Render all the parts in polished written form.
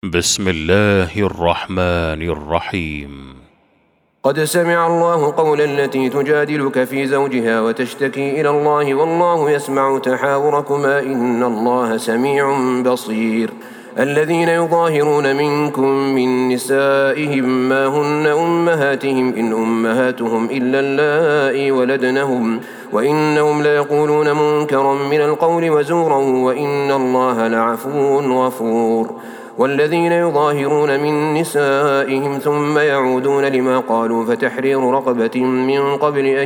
بسم الله الرحمن الرحيم. قد سمع الله قول التي تجادلك في زوجها وتشتكي إلى الله والله يسمع تحاوركما إن الله سميع بصير. الذين يظاهرون منكم من نسائهم ما هن أمهاتهم إن أمهاتهم إلا اللائي ولدنهم وإنهم ليقولون منكرا من القول وزورا وإن الله لعفو غفور. والذين يظاهرون من نسائهم ثم يعودون لما قالوا فتحرير رقبة من قبل أن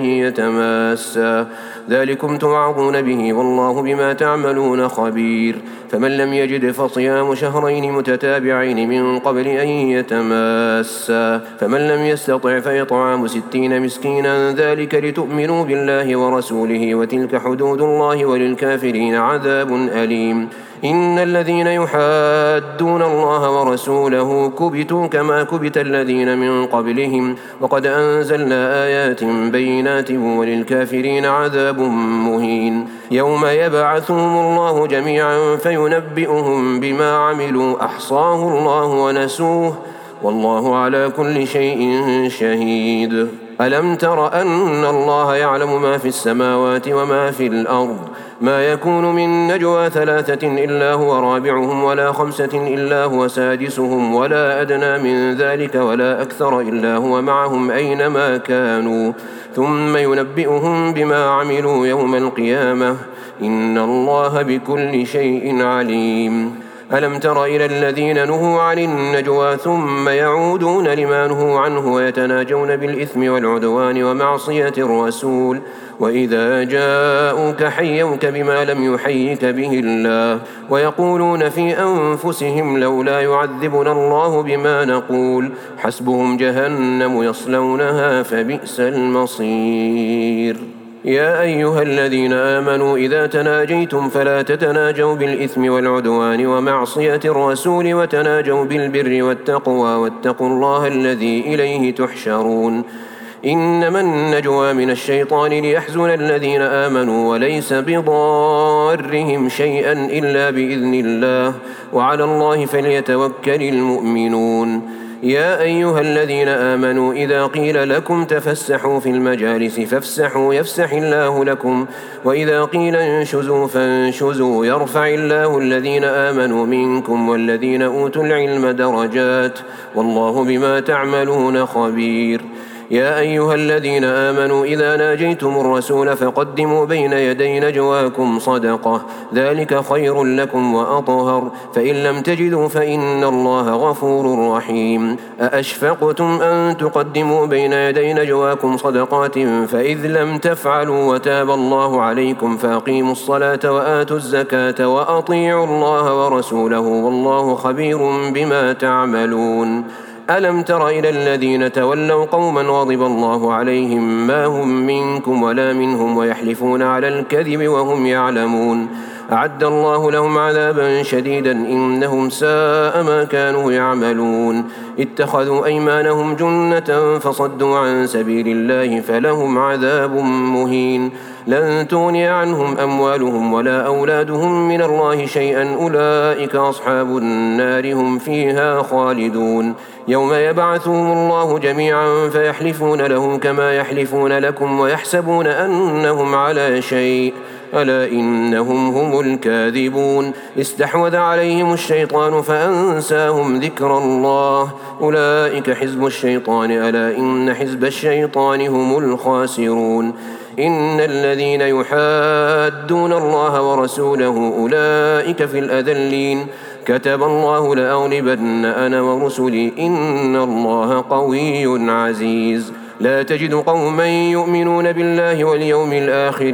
يتماسا ذلكم توعظون به والله بما تعملون خبير. فمن لم يجد فصيام شهرين متتابعين من قبل أن يتماسا فمن لم يستطع فإطعام 60 مسكينا ذلك لتؤمنوا بالله ورسوله وتلك حدود الله وللكافرين عذاب أليم. إن الذين يحادون الله ورسوله كبتوا كما كبت الذين من قبلهم وقد أنزلنا آيات بينات وللكافرين عذاب مهين. يوم يبعثهم الله جميعا فينبئهم بما عملوا أحصاه الله ونسوه والله على كل شيء شهيد. ألم تر أن الله يعلم ما في السماوات وما في الأرض ما يكون من نجوى 3 إلا هو رابعهم ولا 5 إلا هو سادسهم ولا أدنى من ذلك ولا أكثر إلا هو معهم أينما كانوا ثم ينبئهم بما عملوا يوم القيامة إن الله بكل شيء عليم. ألم تر إلى الذين نهوا عن النجوى ثم يعودون لما نهوا عنه ويتناجون بالإثم والعدوان ومعصية الرسول وإذا جاءوك حيوك بما لم يحيك به الله ويقولون في أنفسهم لولا يعذبنا الله بما نقول حسبهم جهنم يصلونها فبئس المصير. يا أيها الذين آمنوا إذا تناجيتم فلا تتناجوا بالإثم والعدوان ومعصية الرسول وتناجوا بالبر والتقوى واتقوا الله الذي إليه تحشرون. إنما النجوى من الشيطان ليحزن الذين آمنوا وليس بضارهم شيئا إلا بإذن الله وعلى الله فليتوكل المؤمنون. يا أيها الذين آمنوا إذا قيل لكم تفسحوا في المجالس فافسحوا يفسح الله لكم وإذا قيل انشزوا فانشزوا يرفع الله الذين آمنوا منكم والذين أوتوا العلم درجات والله بما تعملون خبير. يا أيها الذين آمنوا إذا ناجيتم الرسول فقدموا بين يدي نجواكم صدقة ذلك خير لكم وأطهر فإن لم تجدوا فإن الله غفور رحيم. أأشفقتم أن تقدموا بين يدي نجواكم صدقات فإذ لم تفعلوا وتاب الله عليكم فأقيموا الصلاة وآتوا الزكاة وأطيعوا الله ورسوله والله خبير بما تعملون. ألم تر إلى الذين تولوا قوما غضب الله عليهم ما هم منكم ولا منهم ويحلفون على الكذب وهم يعلمون أعد الله لهم عذابا شديدا إنهم ساء ما كانوا يعملون. اتخذوا أيمانهم جنة فصدوا عن سبيل الله فلهم عذاب مهين. لن تغني عنهم أموالهم ولا أولادهم من الله شيئا أولئك أصحاب النار هم فيها خالدون. يوم يبعثهم الله جميعا فيحلفون له كما يحلفون لكم ويحسبون أنهم على شيء ألا إنهم هم الكاذبون. استحوذ عليهم الشيطان فأنساهم ذكر الله أولئك حزب الشيطان ألا إن حزب الشيطان هم الخاسرون. إن الذين يحادون الله ورسوله أولئك في الأذلين كتب الله لأغلبن أنا ورسلي إن الله قوي عزيز. لا تجد قوما يؤمنون بالله واليوم الآخر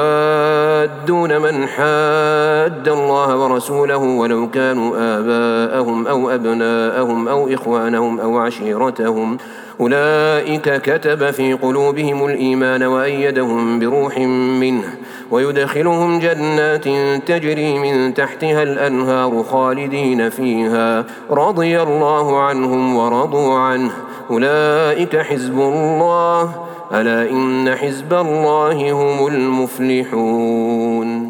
يوادون من حاد الله ورسوله ولو كانوا آباءهم أو أبناءهم أو إخوانهم أو عشيرتهم أولئك كتب في قلوبهم الإيمان وأيدهم بروح منه ويدخلهم جنات تجري من تحتها الأنهار خالدين فيها رضي الله عنهم ورضوا عنه أولئك حزب الله ألا إن حزب الله هم المفلحون.